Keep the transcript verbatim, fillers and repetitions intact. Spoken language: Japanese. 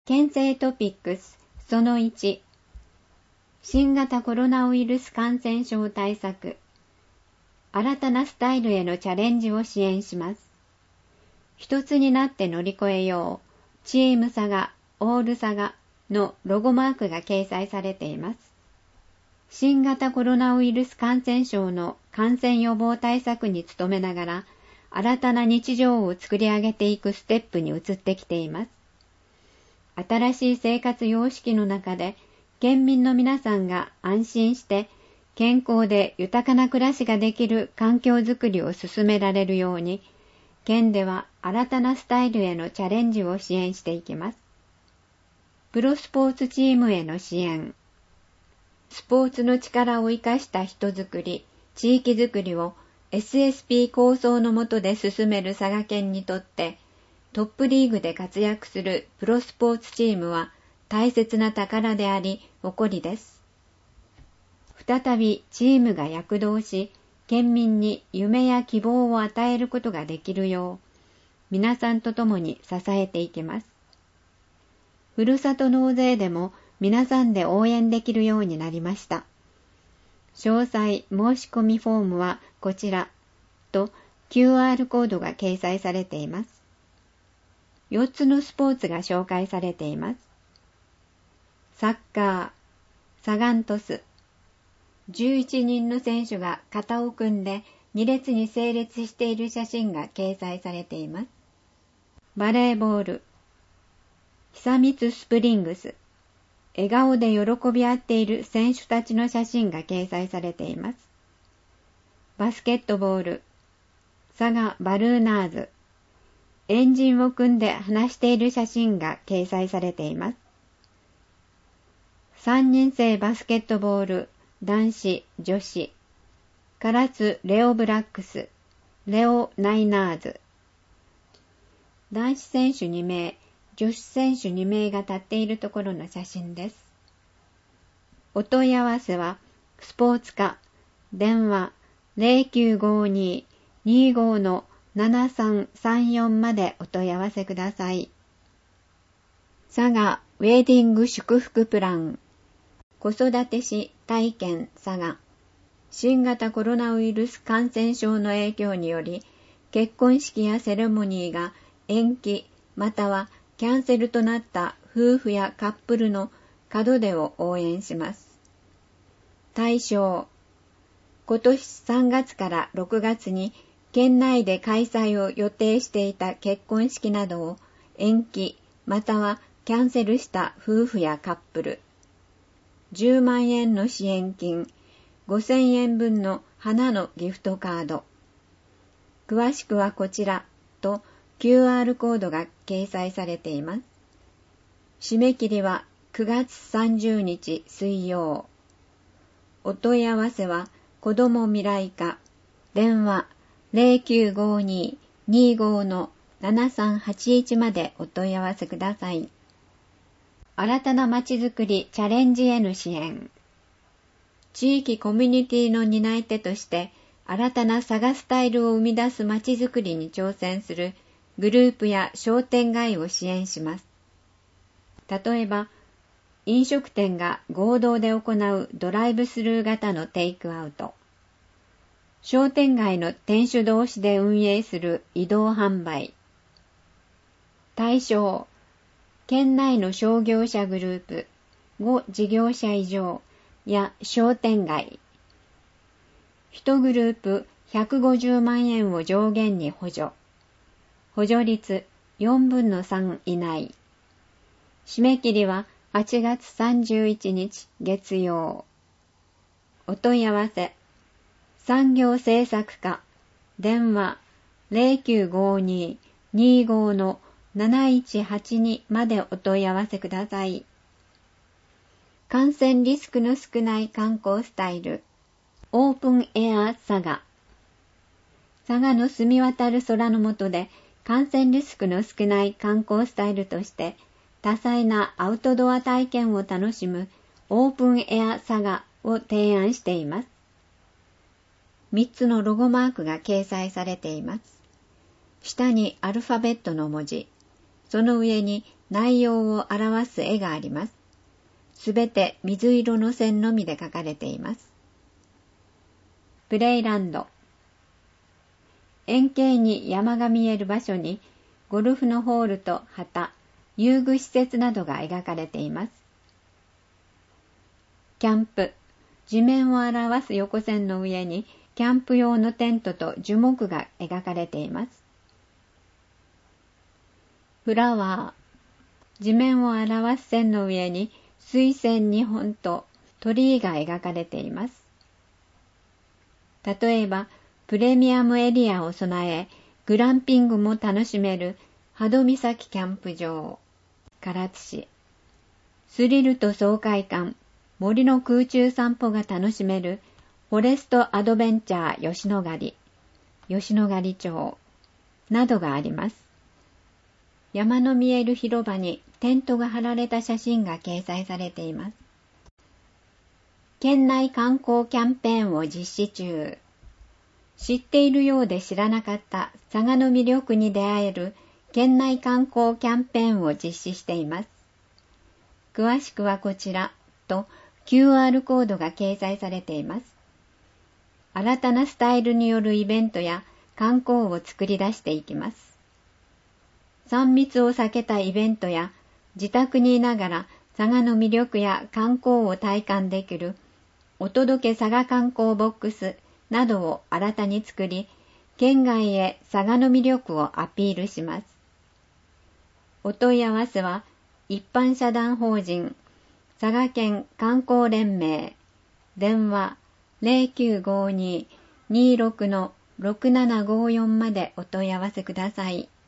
県政トピックスそのいち、新型コロナウイルス感染症対策、新たなスタイルへのチャレンジを支援します。一つになって乗り越えよう、チームサガ、オールサガのロゴマークが掲載されています。新型コロナウイルス感染症の感染予防対策に努めながら、新たな日常を作り上げていくステップに移ってきています。新しい生活様式の中で、県民の皆さんが安心して健康で豊かな暮らしができる環境づくりを進められるように、県では新たなスタイルへのチャレンジを支援していきます。プロスポーツチームへの支援。スポーツの力を生かした人づくり、地域づくりを エスエスピー 構想の下で進める佐賀県にとって、トップリーグで活躍するプロスポーツチームは大切な宝であり、誇りです。再びチームが躍動し、県民に夢や希望を与えることができるよう、皆さんと共に支えていきます。ふるさと納税でも皆さんで応援できるようになりました。詳細申し込みフォームはこちらと キューアール コードが掲載されています。よっつのスポーツが紹介されています。サッカー、サガン鳥栖。じゅういちにんの選手が肩を組んでに列に整列している写真が掲載されています。バレーボール、久光スプリングス。笑顔で喜び合っている選手たちの写真が掲載されています。バスケットボール、佐賀バルーナーズ。エンジンを組んで話している写真が掲載されています。さんにん制バスケットボール、男子、女子。唐津レオブラックス、レオナイナーズ。男子選手にめい、女子選手にめいが立っているところの写真です。お問い合わせは、スポーツ課、電話 ゼロきゅうごに にご のななさんさんよん までお問い合わせください。佐賀ウェディング祝福プラン。子育てし体験佐賀。新型コロナウイルス感染症の影響により、結婚式やセレモニーが延期またはキャンセルとなった夫婦やカップルの門出を応援します。対象、今年さんがつからろくがつに県内で開催を予定していた結婚式などを延期またはキャンセルした夫婦やカップル。じゅうまんえんの支援金、ごせんえん分の花のギフトカード。詳しくはこちらと キューアール コードが掲載されています。締め切りはくがつさんじゅうにち水曜。お問い合わせは子ども未来課、電話 ゼロきゅうごに にご のななさんはちいち までお問い合わせください。新たなまちづくりチャレンジへの支援。地域コミュニティの担い手として新たな佐賀スタイルを生み出すまちづくりに挑戦するグループや商店街を支援します。例えば、飲食店が合同で行うドライブスルー型のテイクアウト。商店街の店主同士で運営する移動販売。対象、県内の商業者グループ、ご事業者以上や商店街。いちグループひゃくごじゅうまんえんを上限に補助。補助率よんぶんのさん以内。締め切りははちがつさんじゅういちにち月曜。お問い合わせ、産業政策課、電話 ゼロきゅうごに にご のなないちはちに までお問い合わせください。感染リスクの少ない観光スタイル、オープンエア佐賀。佐賀の澄み渡る空の下で感染リスクの少ない観光スタイルとして多彩なアウトドア体験を楽しむオープンエア佐賀を提案しています。みっつのロゴマークが掲載されています。下にアルファベットの文字、その上に内容を表す絵があります。すべて水色の線のみで描かれています。プレイランド。円形に山が見える場所にゴルフのホールと旗、遊具施設などが描かれています。キャンプ。地面を表す横線の上にキャンプ用のテントと樹木が描かれています。フラワー。地面を表す線の上に水仙にほんと鳥居が描かれています。例えば、プレミアムエリアを備え、グランピングも楽しめる波戸岬キャンプ場、唐津市。スリルと爽快感、森の空中散歩が楽しめるフォレストアドベンチャー吉野ヶ里、吉野ヶ里町などがあります。山の見える広場にテントが張られた写真が掲載されています。県内観光キャンペーンを実施中。知っているようで知らなかった佐賀の魅力に出会える県内観光キャンペーンを実施しています。詳しくはこちらと キューアール コードが掲載されています。新たなスタイルによるイベントや観光を作り出していきます。さん密を避けたイベントや自宅にいながら佐賀の魅力や観光を体感できるお届け佐賀観光ボックスなどを新たに作り、県外へ佐賀の魅力をアピールします。お問い合わせは一般社団法人佐賀県観光連盟電話 ゼロきゅうごに にーろく のろくななごよん までお問い合わせください。